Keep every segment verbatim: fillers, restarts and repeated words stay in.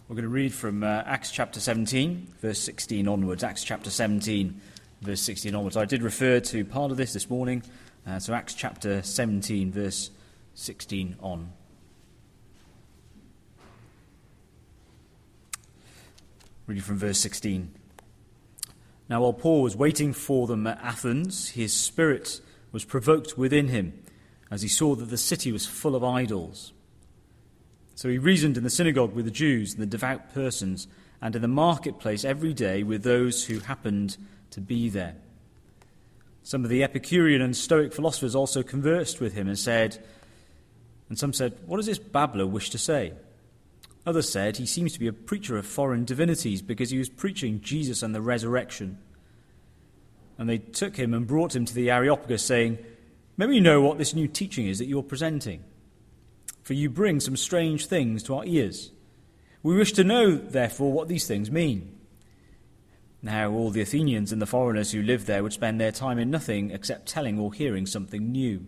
We're going to read from uh, Acts chapter seventeen, verse sixteen onwards. Acts chapter seventeen, verse sixteen onwards. I did refer to part of this this morning, uh, so Acts chapter seventeen, verse sixteen on. Reading from verse sixteen. Now while Paul was waiting for them at Athens, his spirit was provoked within him, as he saw that the city was full of idols. So he reasoned in the synagogue with the Jews and the devout persons, and in the marketplace every day with those who happened to be there. Some of the Epicurean and Stoic philosophers also conversed with him and said, and some said, "What does this babbler wish to say?" Others said, "He seems to be a preacher of foreign divinities, because he was preaching Jesus and the resurrection." And they took him and brought him to the Areopagus, saying, "May we know what this new teaching is that you are presenting? For you bring some strange things to our ears. We wish to know, therefore, what these things mean." Now all the Athenians and the foreigners who lived there would spend their time in nothing except telling or hearing something new.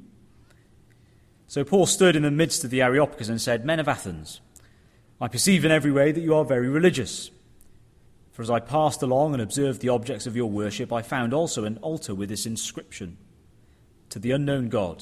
So Paul stood in the midst of the Areopagus and said, "Men of Athens, I perceive in every way that you are very religious. For as I passed along and observed the objects of your worship, I found also an altar with this inscription, 'To the unknown God.'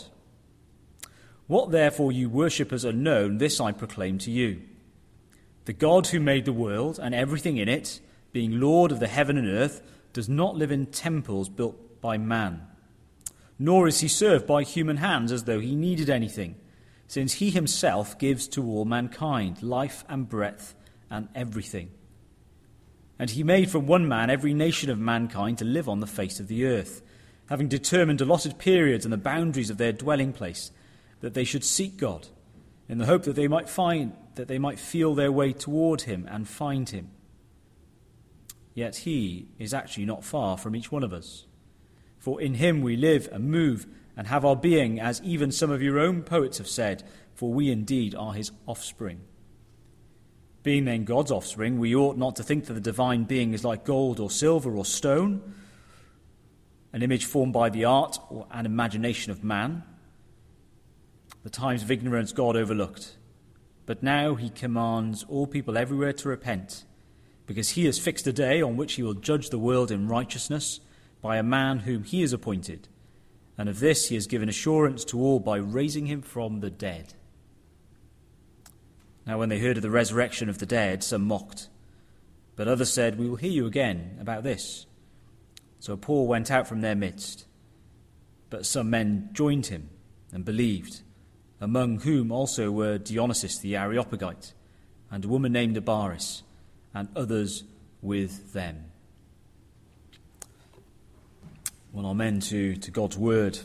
What therefore you worship as unknown, this I proclaim to you. The God who made the world and everything in it, being Lord of the heaven and earth, does not live in temples built by man. Nor is he served by human hands as though he needed anything, since he himself gives to all mankind life and breath and everything. And he made from one man every nation of mankind to live on the face of the earth, having determined allotted periods and the boundaries of their dwelling place, that they should seek God, in the hope that they might find, that they might feel their way toward him and find him. Yet he is actually not far from each one of us. For in him we live and move and have our being, as even some of your own poets have said, for we indeed are his offspring. Being then God's offspring, we ought not to think that the divine being is like gold or silver or stone, an image formed by the art or an imagination of man. The times of ignorance God overlooked, but now he commands all people everywhere to repent, because he has fixed a day on which he will judge the world in righteousness by a man whom he has appointed, and of this he has given assurance to all by raising him from the dead." Now when they heard of the resurrection of the dead, some mocked, but others said, "We will hear you again about this." So Paul went out from their midst, but some men joined him and believed, among whom also were Dionysius the Areopagite, and a woman named Abaris, and others with them. Well, amen to, to God's word.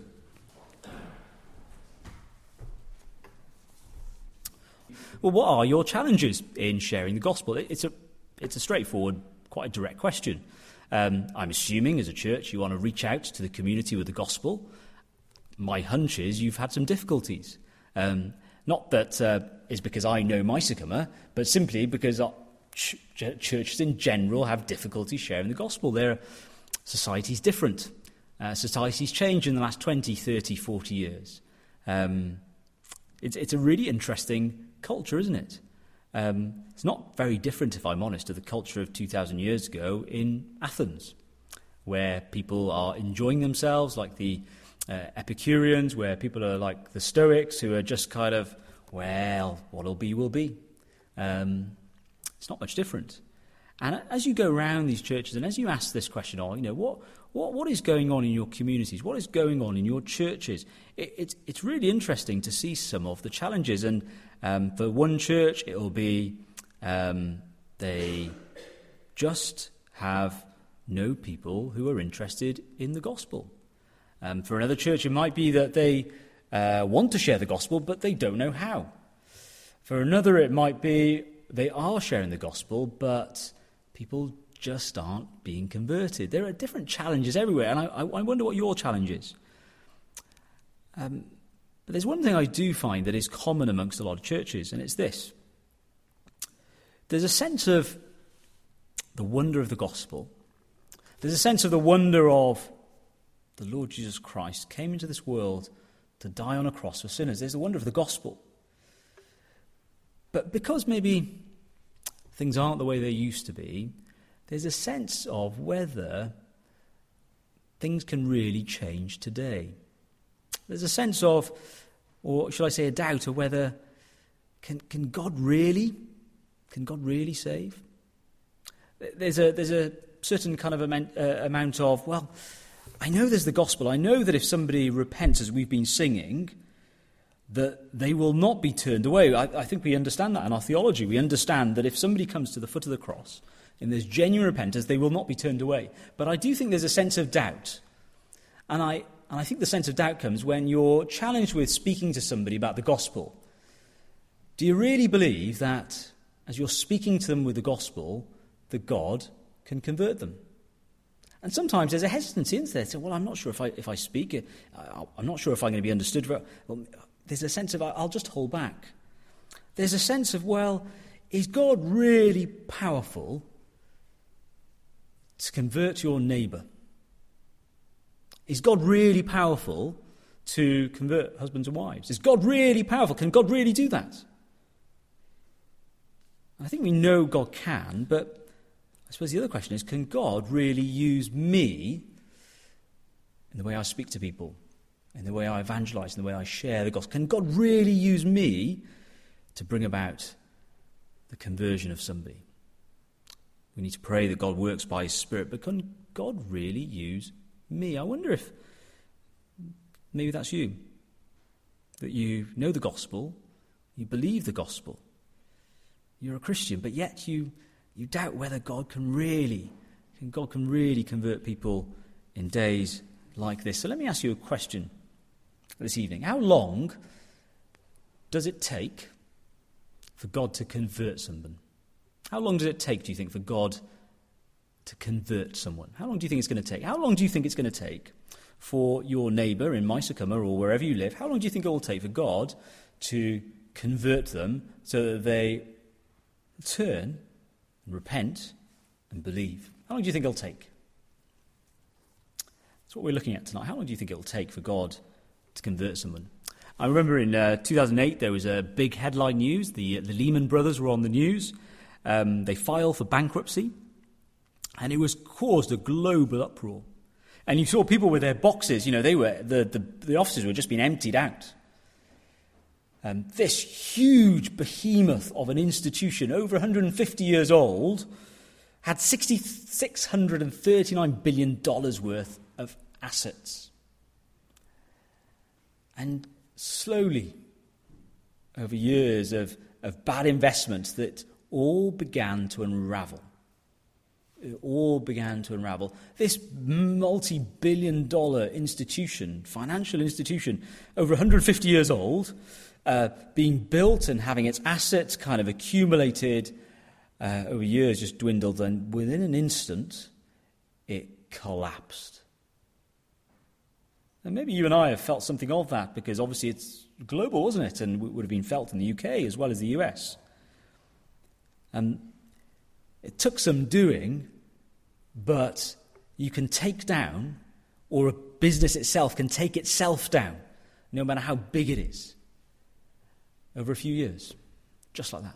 Well, what are your challenges in sharing the gospel? It's a, it's a straightforward, quite a direct question. Um, I'm assuming as a church you want to reach out to the community with the gospel. My hunch is you've had some difficulties. Um, not that uh, it's because I know my Sycamore, but simply because our ch- ch- churches in general have difficulty sharing the gospel. Their society's different. Uh, society's changed in the last twenty, thirty, forty years. Um, it's, it's a really interesting culture, isn't it? Um, it's not very different, if I'm honest, to the culture of two thousand years ago in Athens, where people are enjoying themselves like the Uh, Epicureans, where people are like the Stoics, who are just kind of, well, what'll be will be. Um, it's not much different. And as you go around these churches, and as you ask this question, oh, you know, what what what is going on in your communities? What is going on in your churches? It, it's it's really interesting to see some of the challenges. And um, for one church, it will be um, they just have no people who are interested in the gospel. Um, for another church, it might be that they uh, want to share the gospel, but they don't know how. For another, it might be they are sharing the gospel, but people just aren't being converted. There are different challenges everywhere, and I, I wonder what your challenge is. Um, but there's one thing I do find that is common amongst a lot of churches, and it's this. There's a sense of the wonder of the gospel. There's a sense of the wonder of the Lord Jesus Christ came into this world to die on a cross for sinners. There's the wonder of the gospel. But because maybe things aren't the way they used to be, there's a sense of whether things can really change today. There's a sense of, or should I say a doubt, of whether can can God really, can God really save? There's a there's a certain kind of amount, uh, amount of, well, I know there's the gospel. I know that if somebody repents, as we've been singing, that they will not be turned away. I, I think we understand that in our theology. We understand that if somebody comes to the foot of the cross and there's genuine repentance, they will not be turned away. But I do think there's a sense of doubt. And I, and I think the sense of doubt comes when you're challenged with speaking to somebody about the gospel. Do you really believe that as you're speaking to them with the gospel, that God can convert them? And sometimes there's a hesitancy in there. So, well, I'm not sure if I if I speak, I'm not sure if I'm going to be understood. Well, there's a sense of, I'll just hold back. There's a sense of, well, is God really powerful to convert your neighbour? Is God really powerful to convert husbands and wives? Is God really powerful? Can God really do that? I think we know God can, but I suppose the other question is, can God really use me in the way I speak to people, in the way I evangelize, in the way I share the gospel? Can God really use me to bring about the conversion of somebody? We need to pray that God works by His Spirit, but can God really use me? I wonder if maybe that's you, that you know the gospel, you believe the gospel, you're a Christian, but yet you you doubt whether God can really, can God can really convert people in days like this. So let me ask you a question this evening. How long does it take for God to convert someone? How long does it take, do you think, for God to convert someone? How long do you think it's going to take? How long do you think it's going to take for your neighbour in Mysucuma or wherever you live? How long do you think it will take for God to convert them so that they turn and repent and believe? How long do you think it'll take? That's what we're looking at tonight. How long do you think it'll take for God to convert someone? I remember in uh, two thousand eight there was a big headline news. The, the Lehman Brothers were on the news. Um, they filed for bankruptcy, and it was caused a global uproar. And you saw people with their boxes, you know, they were the, the, the offices were just being emptied out. Um, this huge behemoth of an institution, over one hundred fifty years old, had six hundred thirty-nine billion dollars worth of assets. And slowly, over years of, of bad investments, that all began to unravel. It all began to unravel. This multi-billion dollar institution, financial institution, over one hundred fifty years old, uh, being built and having its assets kind of accumulated uh, over years, just dwindled, and within an instant, it collapsed. And maybe you and I have felt something of that, because obviously it's global, wasn't it? And it would have been felt in the U K as well as the U S. And it took some doing, but you can take down, or a business itself can take itself down, no matter how big it is, over a few years, just like that.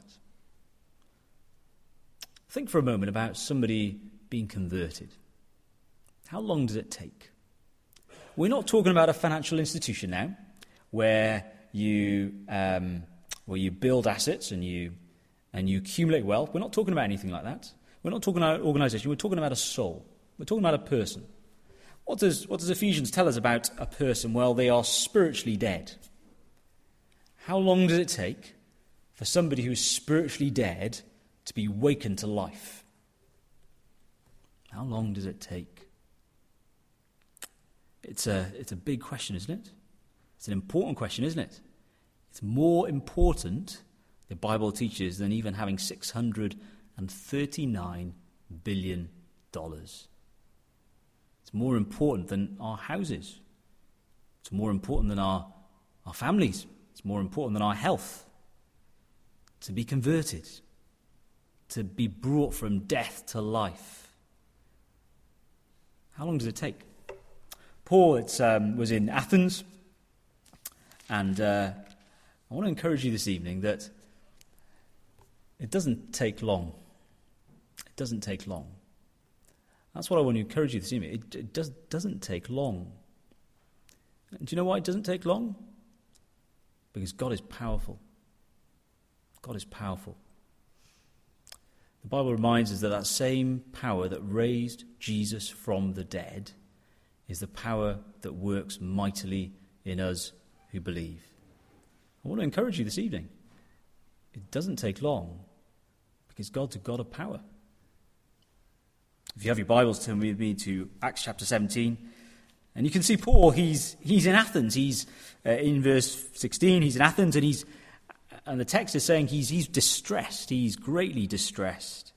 Think for a moment about somebody being converted. How long does it take? We're not talking about a financial institution now, where you um, where you build assets and you and you accumulate wealth. We're not talking about anything like that. We're not talking about an organisation. We're talking about a soul. We're talking about a person. What does what does Ephesians tell us about a person? Well, they are spiritually dead. How long does it take for somebody who is spiritually dead to be wakened to life? How long does it take? It's a, it's a big question, isn't it? It's an important question, isn't it? It's more important, the Bible teaches, than even having six hundred thirty-nine billion dollars. It's more important than our houses. It's more important than our, our families. It's more important than our health. To be converted. To be brought from death to life. How long does it take? Paul it's, um, was in Athens, and uh, I want to encourage you this evening that it doesn't take long It doesn't take long. That's what I want to encourage you this evening. It, it does, doesn't take long. And do you know why it doesn't take long? Because God is powerful. God is powerful. The Bible reminds us that that same power that raised Jesus from the dead is the power that works mightily in us who believe. I want to encourage you this evening. It doesn't take long because God's a God of power. If you have your Bibles, turn with me to Acts chapter seventeen. And you can see Paul, he's he's in Athens. He's uh, in verse sixteen, he's in Athens, and he's and the text is saying he's he's distressed. He's greatly distressed.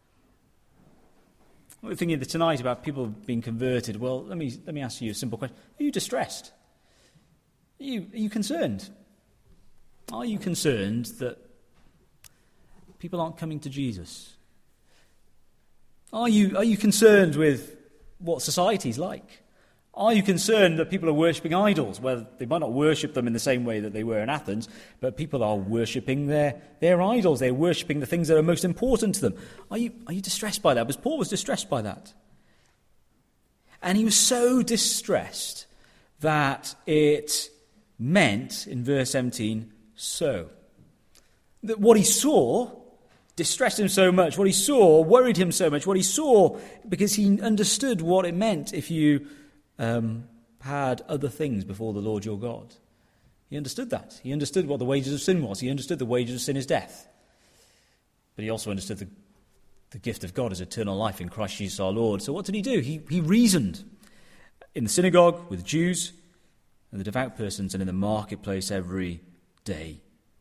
We're thinking tonight about people being converted. Well, let me let me ask you a simple question. Are you distressed? Are you, are you concerned? Are you concerned that people aren't coming to Jesus? Are you are you concerned with what society's like? Are you concerned that people are worshipping idols? Well, they might not worship them in the same way that they were in Athens, but people are worshipping their, their idols. They're worshipping the things that are most important to them. Are you, are you distressed by that? Because Paul was distressed by that. And he was so distressed that it meant, in verse seventeen, so. That what he saw distressed him so much. What he saw worried him so much. What he saw, because he understood what it meant if you Um, had other things before the Lord your God. He understood that. He understood what the wages of sin was. He understood the wages of sin is death. But he also understood the, the gift of God is eternal life in Christ Jesus our Lord. So what did he do? He, he reasoned in the synagogue with Jews and the devout persons and in the marketplace every day.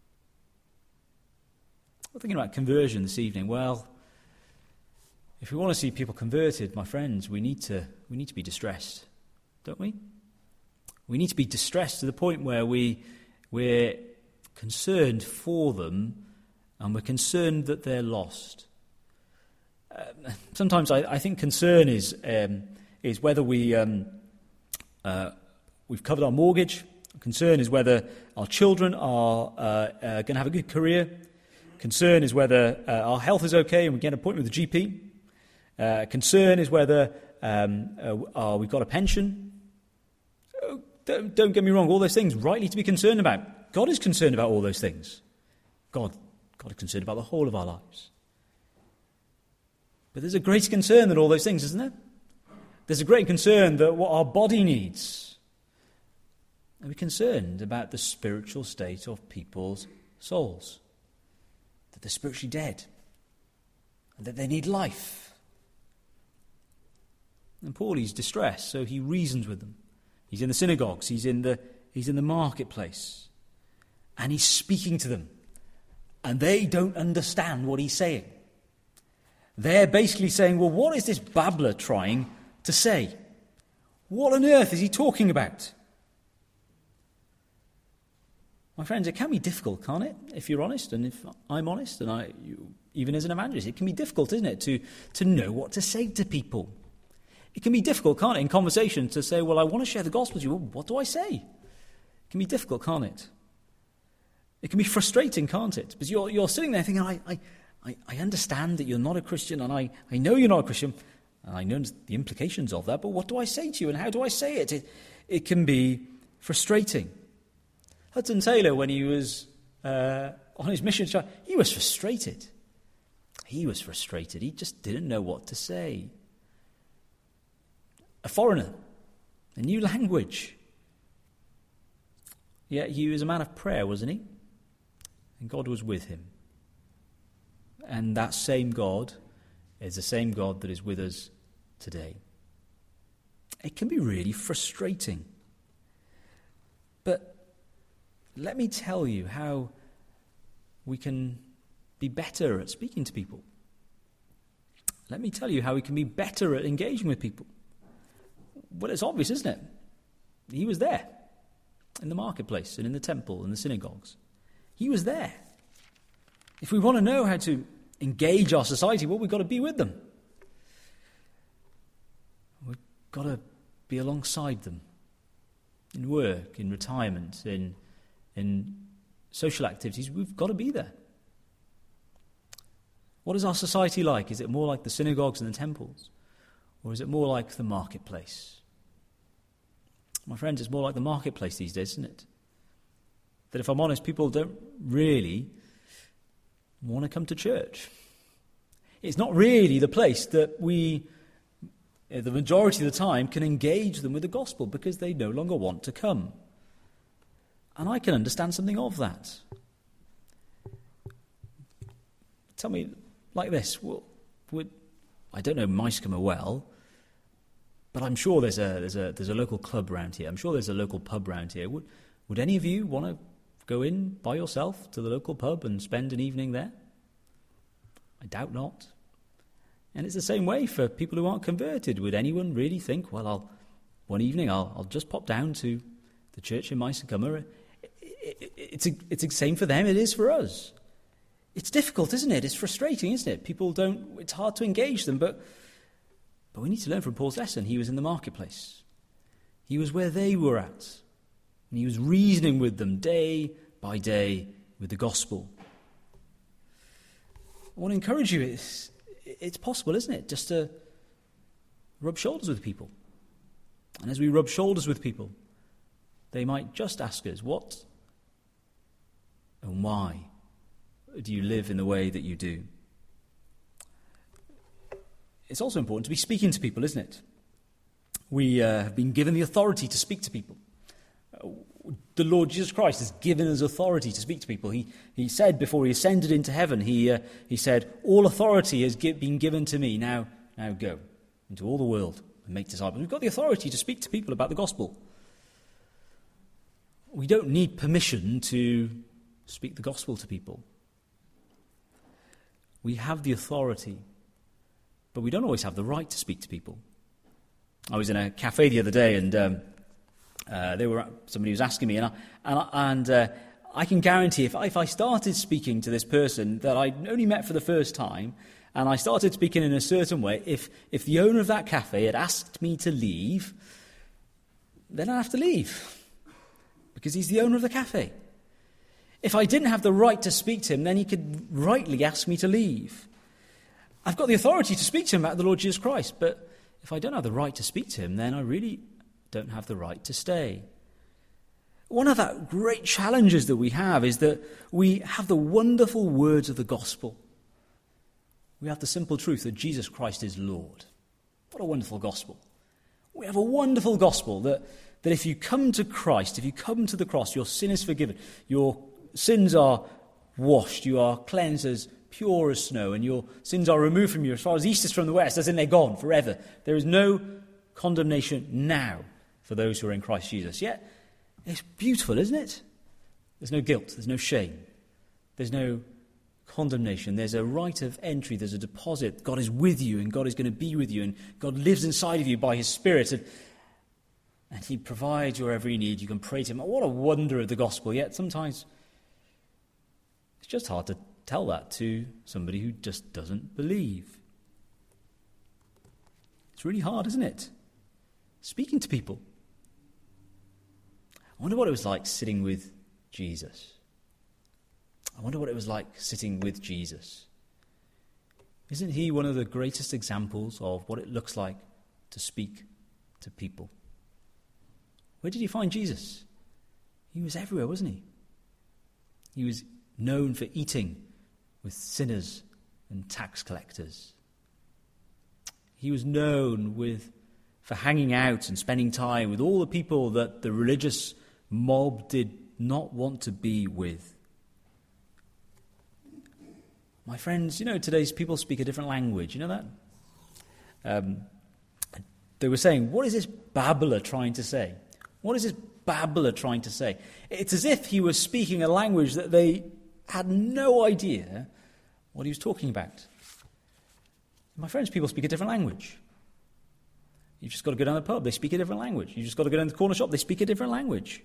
We're thinking about conversion this evening. Well, if we want to see people converted, my friends, we need to we need to be distressed. Don't we? We need to be distressed to the point where we, we're concerned for them and we're concerned that they're lost. Uh, sometimes I, I think concern is um, is whether we, um, uh, we've covered our mortgage. Concern is whether our children are uh, uh, going to have a good career. Concern is whether uh, our health is okay and we get an appointment with the G P. Uh, concern is whether um, uh, uh, we've got a pension. Don't, don't get me wrong, all those things rightly to be concerned about. God is concerned about all those things. God, God is concerned about the whole of our lives. But there's a greater concern than all those things, isn't there? There's a great concern that what our body needs. And we're concerned about the spiritual state of people's souls. That they're spiritually dead. And that they need life. And Paul, he's distressed, so he reasons with them. He's in the synagogues, he's in the, he's in the marketplace, and he's speaking to them. And they don't understand what he's saying. They're basically saying, well, what is this babbler trying to say? What on earth is he talking about? My friends, it can be difficult, can't it? If you're honest, and if I'm honest, and I, you, even as an evangelist, it can be difficult, isn't it, to, to know what to say to people. It can be difficult, can't it, in conversation to say, well, I want to share the gospel with you. Well, what do I say? It can be difficult, can't it? It can be frustrating, can't it? Because you're, you're sitting there thinking, I, I, I understand that you're not a Christian, and I, I know you're not a Christian, and I know the implications of that, but what do I say to you, and how do I say it? It, it can be frustrating. Hudson Taylor, when he was uh, on his mission, he was frustrated. He was frustrated. He just didn't know what to say. A foreigner, a new language. Yet he was a man of prayer, wasn't he? And God was with him. And that same God is the same God that is with us today. It can be really frustrating. But let me tell you how we can be better at speaking to people. Let me tell you how we can be better at engaging with people. Well, it's obvious, isn't it? He was there in the marketplace and in the temple and the synagogues. He was there. If we want to know how to engage our society, well, we've got to be with them. We've got to be alongside them in work, in retirement, in, in social activities. We've got to be there. What is our society like? Is it more like the synagogues and the temples? Or is it more like the marketplace? My friends, it's more like the marketplace these days, isn't it? That if I'm honest, people don't really want to come to church. It's not really the place that we, the majority of the time, can engage them with the gospel because they no longer want to come. And I can understand something of that. Tell me like this, well, would, I don't know Mycombe well, but I'm sure there's a there's a there's a local club around here. I'm sure there's a local pub around here. Would would any of you want to go in by yourself to the local pub and spend an evening there? I doubt not. And it's the same way for people who aren't converted. Would anyone really think, well, I'll one evening I'll I'll just pop down to the church in Mycombe? It's a, it's the same for them. It is for us. It's difficult, isn't it? It's frustrating, isn't it? People don't. It's hard to engage them, but but we need to learn from Paul's lesson. He was in the marketplace. He was where they were at, and he was reasoning with them day by day with the gospel. I want to encourage you. It's it's possible, isn't it, just to rub shoulders with people, and as we rub shoulders with people, they might just ask us, "What and why do you live in the way that you do?" It's also important to be speaking to people, isn't it? We uh, have been given the authority to speak to people. Uh, the Lord Jesus Christ has given us authority to speak to people. He he said before he ascended into heaven, he uh, he said, "All authority has gi- been given to me. Now, now go into all the world and make disciples." We've got the authority to speak to people about the gospel. We don't need permission to speak the gospel to people. We have the authority, but we don't always have the right to speak to people. I was in a cafe the other day, and um, uh, they were somebody was asking me, and I, and, I, and uh, I can guarantee if I, if I started speaking to this person that I only met for the first time, and I started speaking in a certain way, if if the owner of that cafe had asked me to leave, then I'd have to leave, because he's the owner of the cafe. If I didn't have the right to speak to him, then he could rightly ask me to leave. I've got the authority to speak to him about the Lord Jesus Christ, but if I don't have the right to speak to him, then I really don't have the right to stay. One of the great challenges that we have is that we have the wonderful words of the gospel. We have the simple truth that Jesus Christ is Lord. What a wonderful gospel. We have a wonderful gospel that, that if you come to Christ, if you come to the cross, your sin is forgiven, your sins are washed, you are cleansed as pure as snow, and your sins are removed from you as far as the east is from the west, as in they're gone forever. There is no condemnation now for those who are in Christ Jesus. Yet, it's beautiful, isn't it? There's no guilt, there's no shame, there's no condemnation. There's a right of entry, there's a deposit. God is with you, and God is going to be with you, and God lives inside of you by his Spirit, and, and he provides your every need. You can pray to him. What a wonder of the gospel. Yet sometimes it's just hard to tell that to somebody who just doesn't believe. It's really hard, isn't it? Speaking to people. I wonder what it was like sitting with Jesus. I wonder what it was like sitting with Jesus. Isn't he one of the greatest examples of what it looks like to speak to people? Where did you find Jesus? He was everywhere, wasn't he? He was known for eating with sinners and tax collectors. He was known with for hanging out and spending time with all the people that the religious mob did not want to be with. My friends, you know, today's people speak a different language. You know that? Um, they were saying, what is this babbler trying to say? What is this babbler trying to say? It's as if he was speaking a language that they had no idea what he was talking about. My friends, people speak a different language. You've just got to go down the pub, they speak a different language. You've just got to go down to the corner shop, they speak a different language.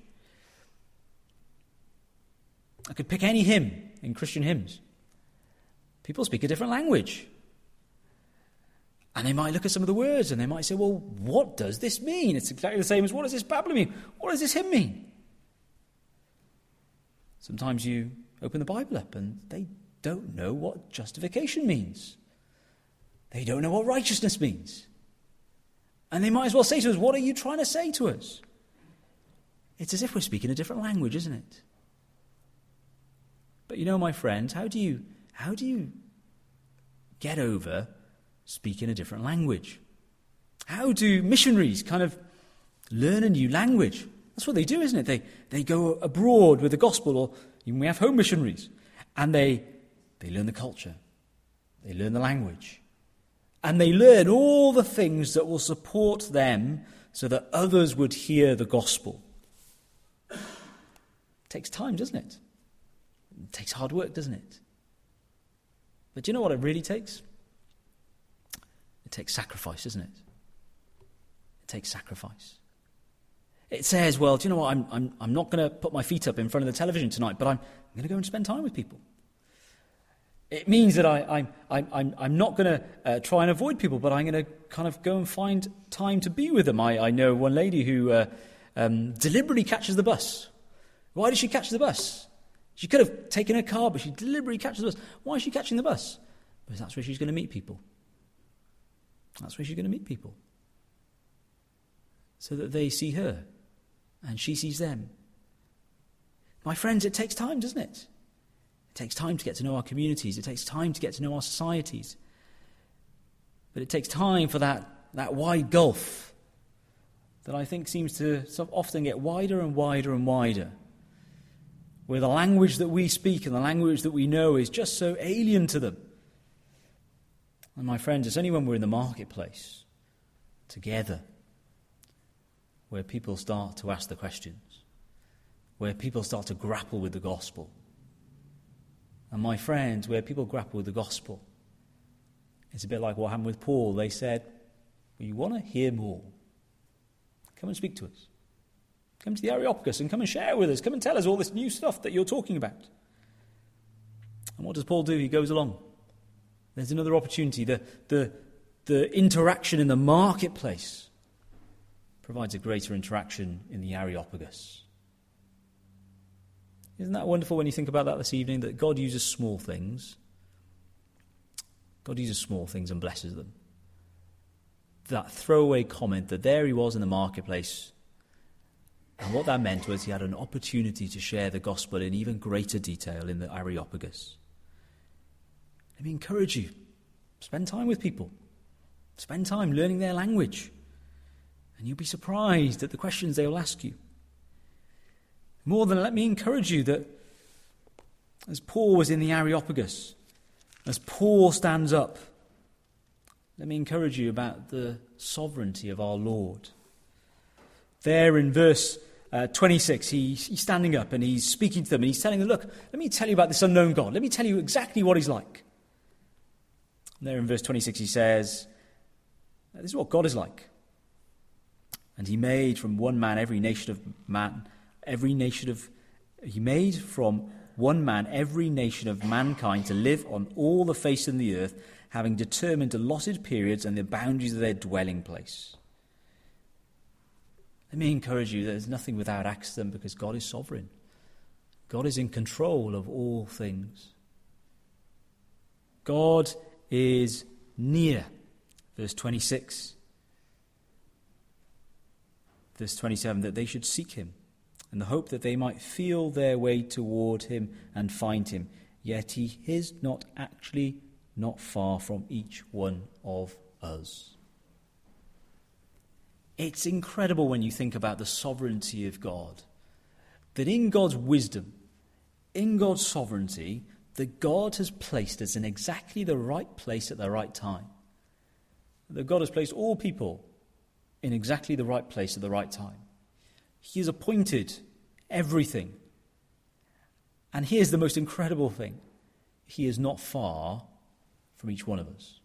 I could pick any hymn in Christian hymns. People speak a different language. And they might look at some of the words and they might say, well, what does this mean? It's exactly the same as what does this babbler mean? What does this hymn mean? Sometimes you open the Bible up and they don't know what justification means. They don't know what righteousness means. And they might as well say to us, what are you trying to say to us? It's as if we're speaking a different language, isn't it? But you know, my friends, how do you how do you get over speaking a different language? How do missionaries kind of learn a new language? That's what they do, isn't it? They they go abroad with the gospel, or even we have home missionaries, and they they learn the culture, they learn the language, and they learn all the things that will support them so that others would hear the gospel. It takes time, doesn't it? It takes hard work, doesn't it? But do you know what it really takes? It takes sacrifice, doesn't it? It takes sacrifice. It says, well, do you know what? I'm I'm I'm not going to put my feet up in front of the television tonight, but I'm, I'm going to go and spend time with people. It means that I, I'm I'm I'm I'm not going to uh, try and avoid people, but I'm going to kind of go and find time to be with them. I I know one lady who uh, um, deliberately catches the bus. Why does she catch the bus? She could have taken her car, but she deliberately catches the bus. Why is she catching the bus? Because that's where she's going to meet people. That's where she's going to meet people. So that they see her, and she sees them. My friends, it takes time, doesn't it? It takes time to get to know our communities. It takes time to get to know our societies. But it takes time for that, that wide gulf that I think seems to so often get wider and wider and wider, where the language that we speak and the language that we know is just so alien to them. And my friends, it's only when we're in the marketplace together where people start to ask the questions, where people start to grapple with the gospel. And my friends, where people grapple with the gospel, it's a bit like what happened with Paul. They said, well, you want to hear more? Come and speak to us. Come to the Areopagus and come and share with us. Come and tell us all this new stuff that you're talking about. And what does Paul do? He goes along. There's another opportunity. The, the, the interaction in the marketplace provides a greater interaction in the Areopagus. Isn't that wonderful when you think about that this evening, that God uses small things? God uses small things and blesses them. That throwaway comment that there he was in the marketplace, and what that meant was he had an opportunity to share the gospel in even greater detail in the Areopagus. Let me encourage you. Spend time with people. Spend time learning their language. And you'll be surprised at the questions they will ask you. More than let me encourage you that as Paul was in the Areopagus, as Paul stands up, let me encourage you about the sovereignty of our Lord. There in verse uh, twenty-six, he, he's standing up and he's speaking to them and he's telling them, look, let me tell you about this unknown God. Let me tell you exactly what he's like. And there in verse twenty-six he says, this is what God is like. And he made from one man every nation of man, every nation of, he made from one man every nation of mankind to live on all the face of the earth, having determined allotted periods and the boundaries of their dwelling place. Let me encourage you, there's nothing without accident because God is sovereign. God is in control of all things. God is near. Verse twenty-six. Verse twenty-seven, that they should seek him in the hope that they might feel their way toward him and find him. Yet he is not actually not far from each one of us. It's incredible when you think about the sovereignty of God, that in God's wisdom, in God's sovereignty, that God has placed us in exactly the right place at the right time. That God has placed all people in exactly the right place at the right time. He has appointed everything. And here's the most incredible thing. He is not far from each one of us.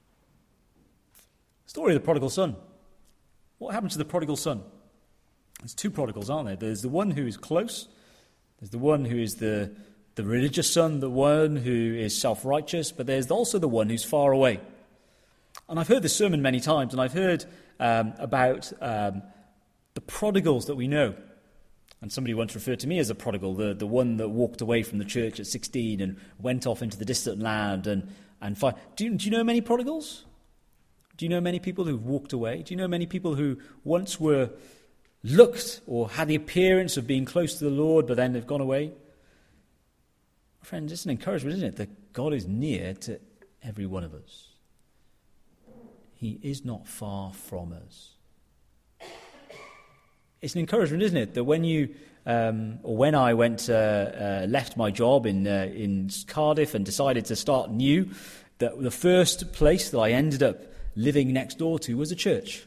Story of the prodigal son. What happened to the prodigal son? There's two prodigals, aren't there? There's the one who is close. There's the one who is the, the religious son, the one who is self-righteous, but there's also the one who's far away. And I've heard this sermon many times, and I've heard um, about um, the prodigals that we know. And somebody once referred to me as a prodigal, the, the one that walked away from the church at sixteen and went off into the distant land. And, and fi- do, you, do you know many prodigals? Do you know many people who've walked away? Do you know many people who once were looked or had the appearance of being close to the Lord, but then they've gone away? Friends, it's an encouragement, isn't it, that God is near to every one of us. He is not far from us. It's an encouragement, isn't it, that when you, um, or when I went, uh, uh, left my job in uh, in Cardiff and decided to start new, that the first place that I ended up living next door to was a church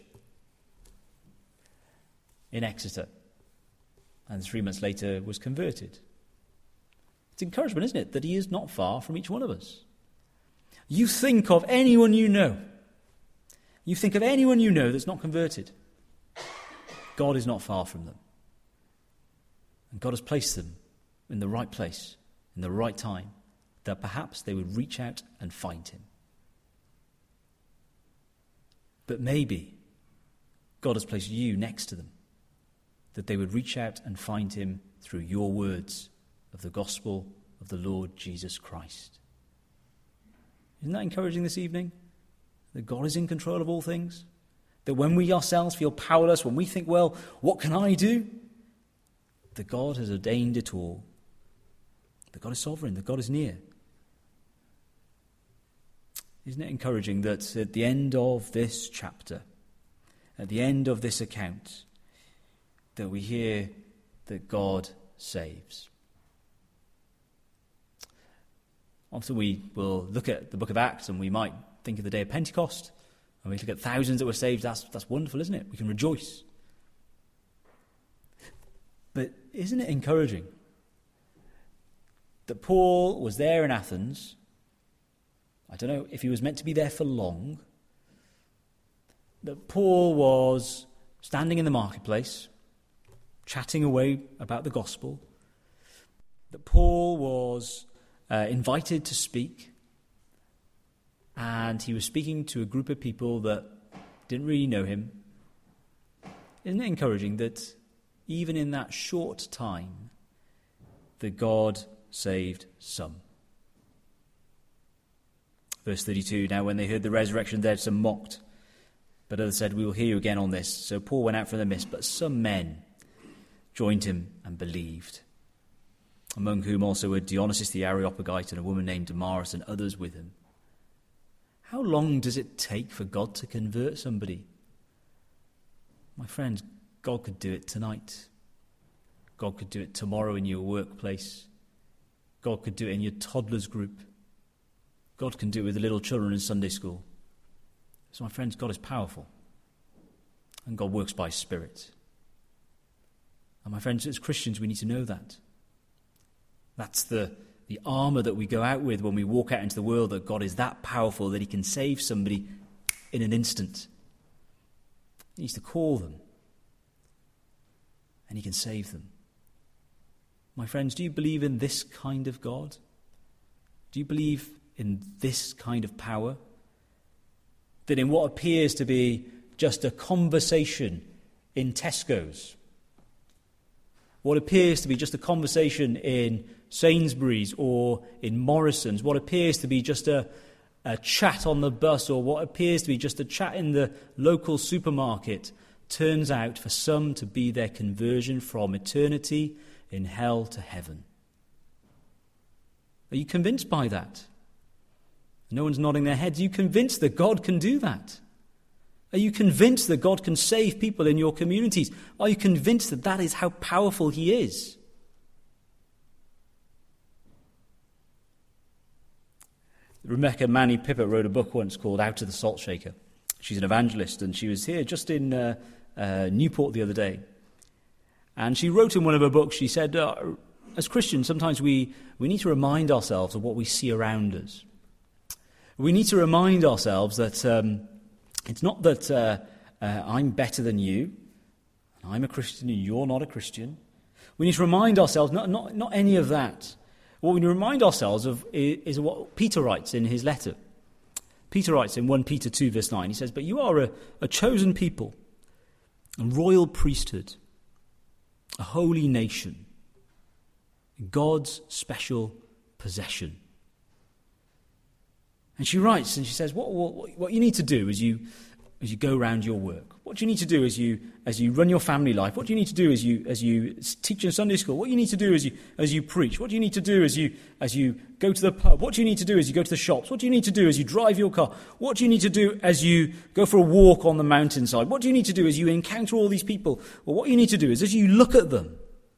in Exeter, and three months later was converted. It's encouragement, isn't it, that he is not far from each one of us. You think of anyone you know. You think of anyone you know that's not converted. God is not far from them. And God has placed them in the right place, in the right time, that perhaps they would reach out and find him. But maybe God has placed you next to them, that they would reach out and find him through your words of the gospel of the Lord Jesus Christ. Isn't that encouraging this evening? That God is in control of all things? That when we ourselves feel powerless, when we think, well, what can I do? That God has ordained it all. That God is sovereign, that God is near. Isn't it encouraging that at the end of this chapter, at the end of this account, that we hear that God saves? Often we will look at the book of Acts and we might think of the day of Pentecost, and we look at thousands that were saved. That's, that's wonderful, isn't it? We can rejoice. But isn't it encouraging that Paul was there in Athens? I don't know if he was meant to be there for long. That Paul was standing in the marketplace, chatting away about the gospel. That Paul was uh, invited to speak. And he was speaking to a group of people that didn't really know him. Isn't it encouraging that even in that short time, that God saved some? Verse thirty-two, now when they heard the resurrection, there some mocked. But others said, we will hear you again on this. So Paul went out from the midst, but some men joined him and believed, among whom also were Dionysius the Areopagite and a woman named Damaris and others with him. How long does it take for God to convert somebody? My friends, God could do it tonight. God could do it tomorrow in your workplace. God could do it in your toddlers group. God can do it with the little children in Sunday school. So my friends, God is powerful. And God works by His Spirit. And my friends, as Christians, we need to know that. That's the The armour that we go out with when we walk out into the world, that God is that powerful that he can save somebody in an instant. He needs to call them. And he can save them. My friends, do you believe in this kind of God? Do you believe in this kind of power? That in what appears to be just a conversation in Tesco's, what appears to be just a conversation in Sainsbury's or in Morrison's, what appears to be just a, a chat on the bus or what appears to be just a chat in the local supermarket, turns out for some to be their conversion from eternity in hell to heaven. Are you convinced by that? No one's nodding their heads. Are you convinced that God can do that? Are you convinced that God can save people in your communities? Are you convinced that that is how powerful he is? Rebecca Manny Pippert wrote a book once called Out of the Salt Shaker. She's an evangelist, and she was here just in uh, uh, Newport the other day. And she wrote in one of her books, she said, uh, as Christians, sometimes we, we need to remind ourselves of what we see around us. We need to remind ourselves that um, it's not that uh, uh, I'm better than you, and I'm a Christian and you're not a Christian. We need to remind ourselves, not, not, not any of that. What we need to remind ourselves of is, is what Peter writes in his letter. Peter writes in First Peter two, verse nine, he says, but you are a, a chosen people, a royal priesthood, a holy nation, God's special possession. And she writes and she says, what, what, what you need to do as you as you go around your work, what do you need to do as you as you run your family life, what do you need to do as you as you teach in Sunday school, what do you need to do as you as you preach, what do you need to do as you as you go to the pub, what do you need to do as you go to the shops, what do you need to do as you drive your car, what do you need to do as you go for a walk on the mountainside, what do you need to do as you encounter all these people? Well, what you need to do is as you look at them,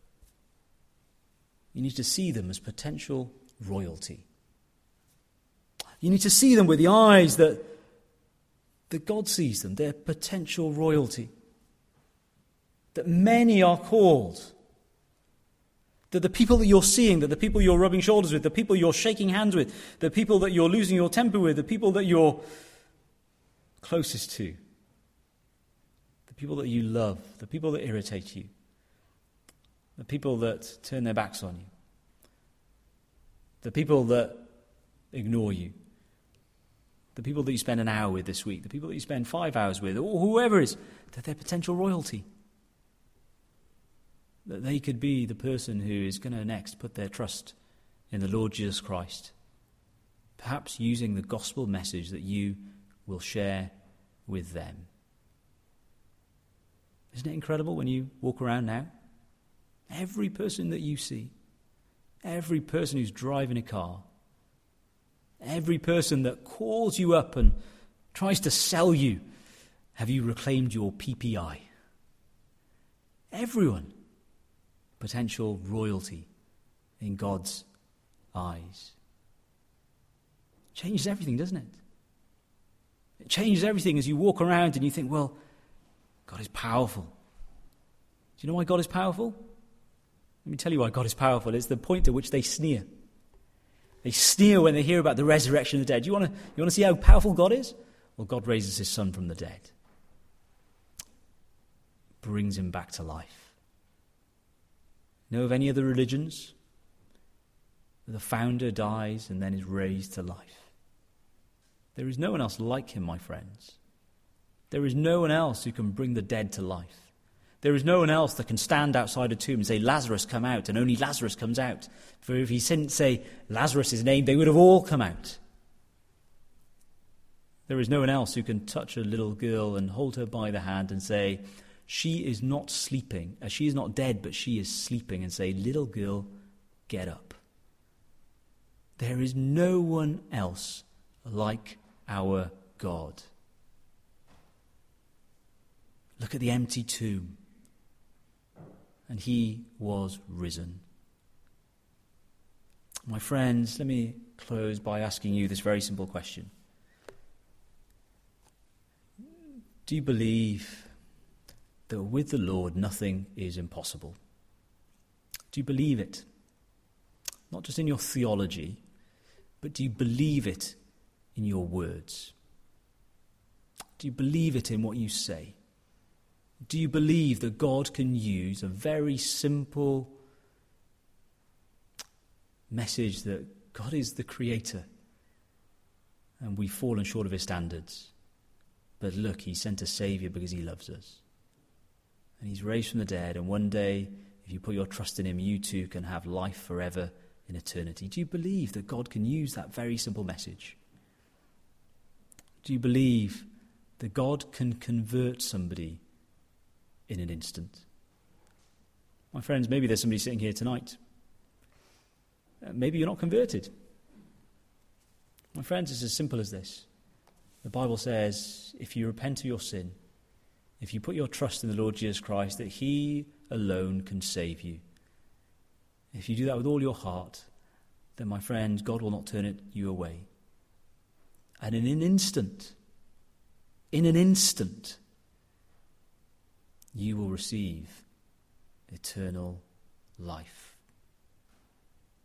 you need to see them as potential royalty. You need to see them with the eyes that, that God sees them, their potential royalty. That many are called. That the people that you're seeing, that the people you're rubbing shoulders with, the people you're shaking hands with, the people that you're losing your temper with, the people that you're closest to, the people that you love, the people that irritate you, the people that turn their backs on you, the people that ignore you, the people that you spend an hour with this week, the people that you spend five hours with, or whoever it is, that they're potential royalty. That they could be the person who is going to next put their trust in the Lord Jesus Christ, perhaps using the gospel message that you will share with them. Isn't it incredible when you walk around now? Every person that you see, every person who's driving a car, every person that calls you up and tries to sell you, have you reclaimed your P P I? Everyone, potential royalty in God's eyes. Changes everything, doesn't it? It changes everything as you walk around and you think, well, God is powerful. Do you know why God is powerful? Let me tell you why God is powerful. It's the point at which they sneer. They sneer when they hear about the resurrection of the dead. You want to you want to see how powerful God is? Well, God raises his son from the dead. Brings him back to life. Know of any other religions? The founder dies and then is raised to life. There is no one else like him, my friends. There is no one else who can bring the dead to life. There is no one else that can stand outside a tomb and say, Lazarus, come out, and only Lazarus comes out. For if he didn't say Lazarus' name, they would have all come out. There is no one else who can touch a little girl and hold her by the hand and say, she is not sleeping, uh, she is not dead, but she is sleeping, and say, little girl, get up. There is no one else like our God. Look at the empty tomb. And he was risen. My friends, let me close by asking you this very simple question. Do you believe that with the Lord nothing is impossible? Do you believe it? Not just in your theology, but do you believe it in your words? Do you believe it in what you say? Do you believe that God can use a very simple message that God is the creator and we've fallen short of his standards? But look, he sent a saviour because he loves us. And he's raised from the dead, and one day, if you put your trust in him, you too can have life forever in eternity. Do you believe that God can use that very simple message? Do you believe that God can convert somebody in an instant? My friends, maybe there's somebody sitting here tonight. Uh, maybe you're not converted. My friends, it's as simple as this. The Bible says, if you repent of your sin, if you put your trust in the Lord Jesus Christ, that he alone can save you. If you do that with all your heart, then, my friends, God will not turn it you away. And in an instant, in an instant, you will receive eternal life.